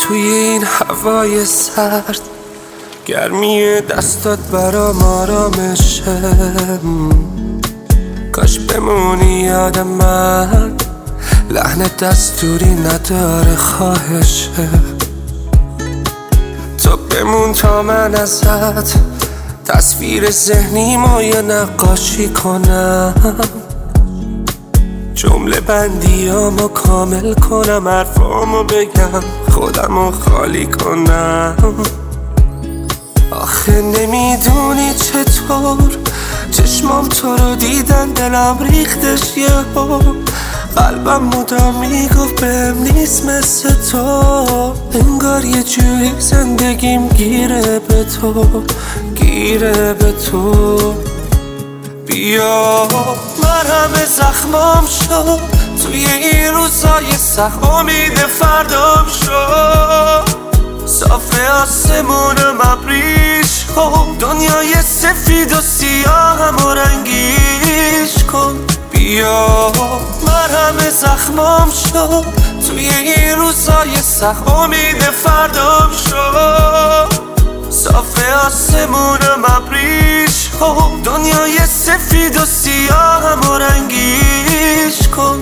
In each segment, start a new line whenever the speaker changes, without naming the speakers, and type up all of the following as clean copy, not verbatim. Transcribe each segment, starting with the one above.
توی این هوای سرد، گرمی دستات برام آرامشه. کاش بمونی یاد من، لحن دستوری نداره خواهشه. تو بمون تا من ازت تصویر ذهنی مایه نقاشی کنم، جمله بندیامو کامل کنم، حرفامو بگم، خودمو خالی کنم. آخه نمیدونی چطور چشمام تو رو دیدن، دلم ریختش یهو، قلبم مدام میگفت بهم نیست مثل تو. انگار یه جوری زندگیم گیره به تو، گیره به تو. بیا مرهم زخمام شد توی این روزای سخت، امید فردام شد. صاف آسمونم ابریش کن، دنیای سفید و سیاهم و رنگیش کن. بیا مرهم زخمام شد توی این روزای سخت، امید فردام شد. صاف آسمونم ابریش کن، دنیای سفید و سیاهم و رنگیش کن.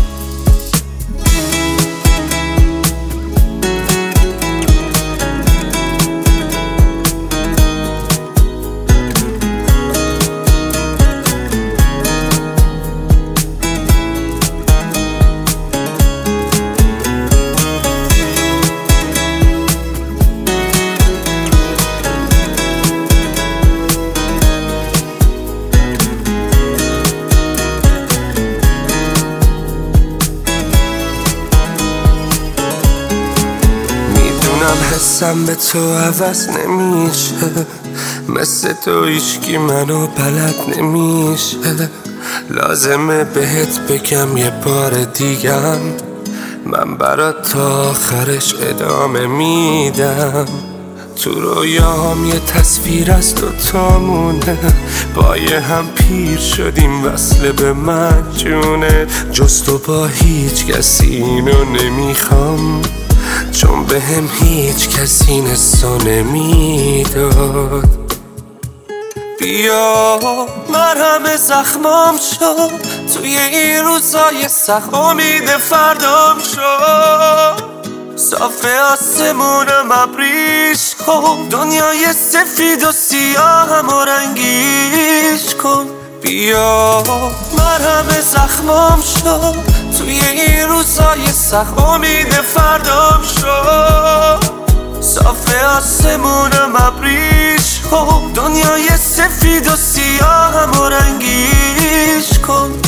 حسم به تو عوض نمیشه، مثل تو هیچکی منو بلد نمیشه. لازمه بهت بگم یه بار دیگم، من برات تا آخرش ادامه میدم. تو رویاهم یه تصویر از دوتامونه، با یه هم پیر شدیم وصله به من جونه. جز تو با هیچ کسی اینو نمیخوام، چون به هم هیچ کسی این حسو نمیداد. بیا مرهم زخمام شد توی این روزای سخت، امید فردام شد. صاف آسمونم ابریش کن، دنیای سفید و سیاهم و رنگیش کن. بیا مرهم زخمام شد توی این روزای سخت، امید فردام شد. صاف آسمونم ابریش کن، دنیای سفید و سیاهم و رنگیش کن.